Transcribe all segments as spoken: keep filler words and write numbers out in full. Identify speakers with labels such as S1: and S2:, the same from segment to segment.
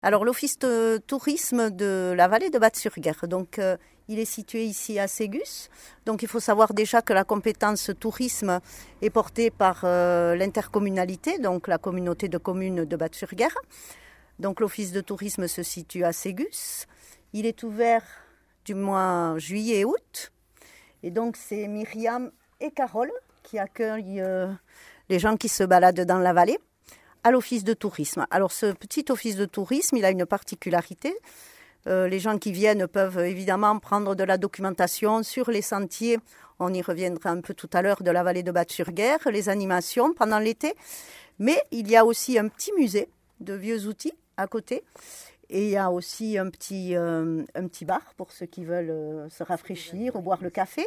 S1: Alors, l'office de tourisme de la vallée de Batte-sur-Guer, donc euh, il est situé ici à Ségus. Donc, il faut savoir déjà que la compétence tourisme est portée par euh, l'intercommunalité, donc la communauté de communes de Batte-sur-Guer. Donc, l'office de tourisme se situe à Ségus. Il est ouvert du mois juillet et août. Et donc, c'est Myriam et Carole qui accueillent euh, les gens qui se baladent dans la vallée à l'office de tourisme. Alors, ce petit office de tourisme, il a une particularité. Euh, les gens qui viennent peuvent évidemment prendre de la documentation sur les sentiers. On y reviendra un peu tout à l'heure de la vallée de Batte-sur-Guer, les animations pendant l'été. Mais il y a aussi un petit musée de vieux outils à côté. Et il y a aussi un petit, euh, un petit bar pour ceux qui veulent euh, se rafraîchir ou boire le café.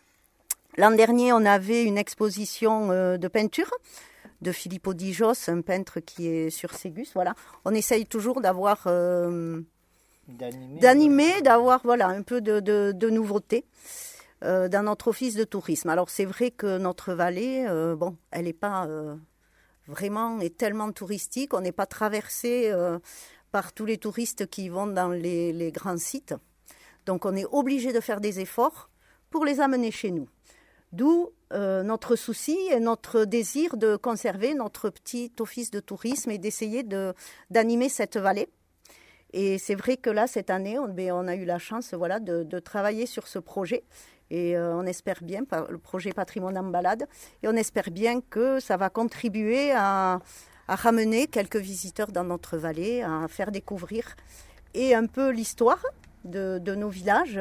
S1: L'an dernier, on avait une exposition euh, de peinture de Filippo Di Jos, un peintre qui est sur Ségus. Voilà. On essaye toujours d'avoir, euh,
S2: d'animer,
S1: d'animer, d'avoir voilà, un peu de, de, de nouveauté euh, dans notre office de tourisme. Alors c'est vrai que notre vallée, euh, bon, elle n'est pas euh, vraiment est tellement touristique. On n'est pas traversé euh, par tous les touristes qui vont dans les, les grands sites. Donc on est obligé de faire des efforts pour les amener chez nous. D'où euh, notre souci et notre désir de conserver notre petit office de tourisme et d'essayer de, d'animer cette vallée. Et c'est vrai que là, cette année, on, on a eu la chance voilà, de, de travailler sur ce projet. Et euh, on espère bien, le projet Patrimoine en balade, et on espère bien que ça va contribuer à, à ramener quelques visiteurs dans notre vallée, à faire découvrir et un peu l'histoire de, de nos villages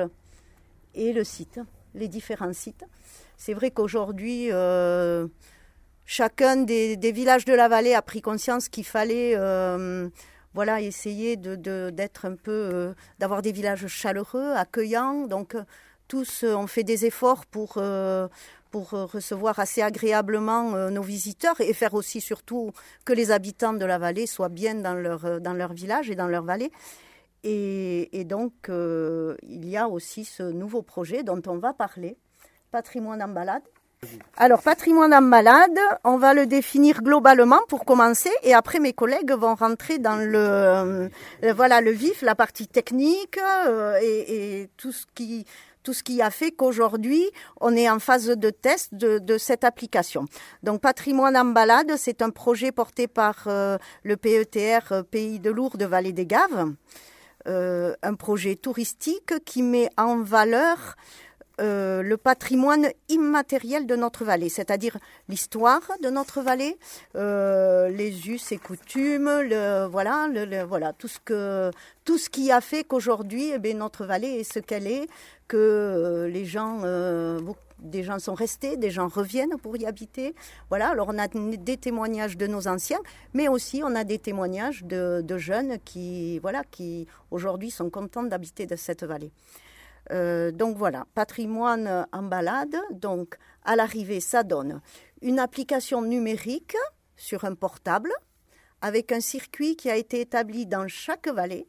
S1: et le site, les différents sites. C'est vrai qu'aujourd'hui, euh, chacun des, des villages de la vallée a pris conscience qu'il fallait euh, voilà, essayer de, de, d'être un peu, euh, d'avoir des villages chaleureux, accueillants. Donc, tous ont fait des efforts pour, euh, pour recevoir assez agréablement euh, nos visiteurs et faire aussi surtout que les habitants de la vallée soient bien dans leur, dans leur village et dans leur vallée. Et, et donc, euh, il y a aussi ce nouveau projet dont on va parler. Patrimoine en balade. Alors, patrimoine en balade, on va le définir globalement pour commencer et après mes collègues vont rentrer dans le, euh, voilà, le vif, la partie technique euh, et, et tout ce qui, tout ce qui a fait qu'aujourd'hui, on est en phase de test de, de cette application. Donc, patrimoine en balade, c'est un projet porté par euh, le P E T R Pays de Lourdes Vallée des Gaves, euh, un projet touristique qui met en valeur Euh, le patrimoine immatériel de notre vallée, c'est-à-dire l'histoire de notre vallée, euh, les us et coutumes, le, voilà, le, le, voilà tout, ce que, tout ce qui a fait qu'aujourd'hui, eh bien, notre vallée est ce qu'elle est, que euh, les gens, euh, des gens sont restés, des gens reviennent pour y habiter. Voilà, alors on a des témoignages de nos anciens, mais aussi on a des témoignages de, de jeunes qui, voilà, qui aujourd'hui sont contents d'habiter de cette vallée. Euh, donc voilà, patrimoine en balade. Donc à l'arrivée, ça donne une application numérique sur un portable avec un circuit qui a été établi dans chaque vallée,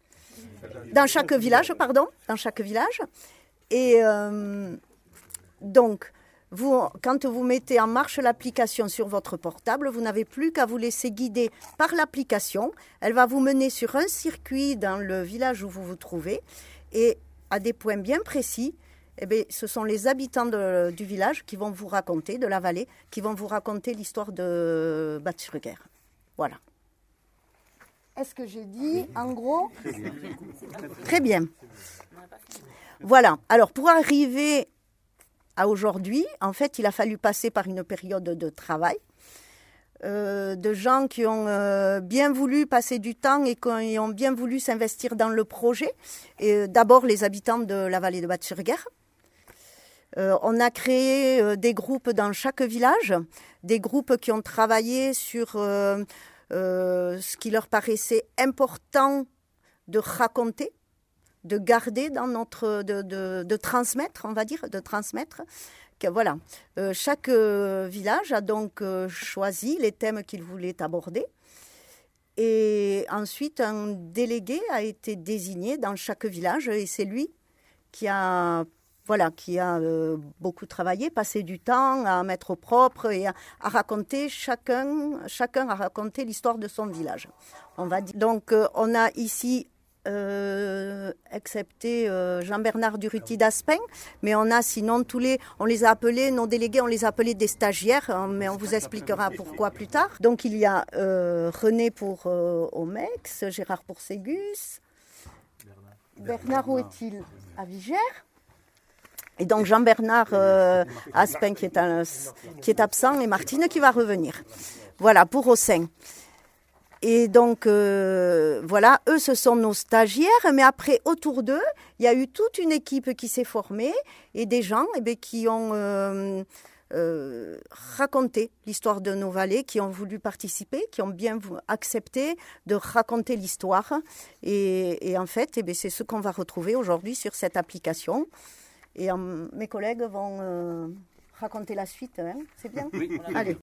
S1: dans chaque village, pardon, dans chaque village. Et euh, donc, vous, quand vous mettez en marche l'application sur votre portable, vous n'avez plus qu'à vous laisser guider par l'application. Elle va vous mener sur un circuit dans le village où vous vous trouvez et à des points bien précis, eh bien, ce sont les habitants de, du village qui vont vous raconter, de la vallée, qui vont vous raconter l'histoire de Batte-sur-Guer. Voilà. Est-ce que j'ai dit, en gros ? Très bien. Voilà. Alors, pour arriver à aujourd'hui, en fait, il a fallu passer par une période de travail. Euh, de gens qui ont euh, bien voulu passer du temps et qui ont bien voulu s'investir dans le projet. Et, euh, d'abord, les habitants de la vallée de Batte-sur-Guer. Euh, on a créé euh, des groupes dans chaque village, des groupes qui ont travaillé sur euh, euh, ce qui leur paraissait important de raconter, de garder dans notre, de, de, de transmettre, on va dire, de transmettre. Que, voilà, euh, chaque euh, village a donc euh, choisi les thèmes qu'il voulait aborder. Et ensuite, un délégué a été désigné dans chaque village et c'est lui qui a voilà, qui a euh, beaucoup travaillé, passé du temps à mettre au propre et à, à raconter, chacun, chacun a raconté l'histoire de son village. On va dire. Donc euh, on a ici, euh, excepté euh, Jean-Bernard Durruti d'Aspin, mais on a sinon tous les, on les a appelés, nos délégués, on les a appelés des stagiaires, hein, mais on vous expliquera pourquoi plus tard. Donc il y a euh, René pour euh, Omex, Gérard pour Ségus, Bernard, Bernard où est-il? À Vigère. Et donc Jean-Bernard euh, Aspin qui est, un, qui est absent et Martine qui va revenir. Voilà, pour Ossin. Et donc, euh, voilà, eux, ce sont nos stagiaires. Mais après, autour d'eux, il y a eu toute une équipe qui s'est formée et des gens eh bien, qui ont euh, euh, raconté l'histoire de nos vallées, qui ont voulu participer, qui ont bien accepté de raconter l'histoire. Et, et en fait, eh bien, c'est ce qu'on va retrouver aujourd'hui sur cette application. Et euh, mes collègues vont euh, raconter la suite, hein. C'est bien?
S2: Oui.
S1: Allez.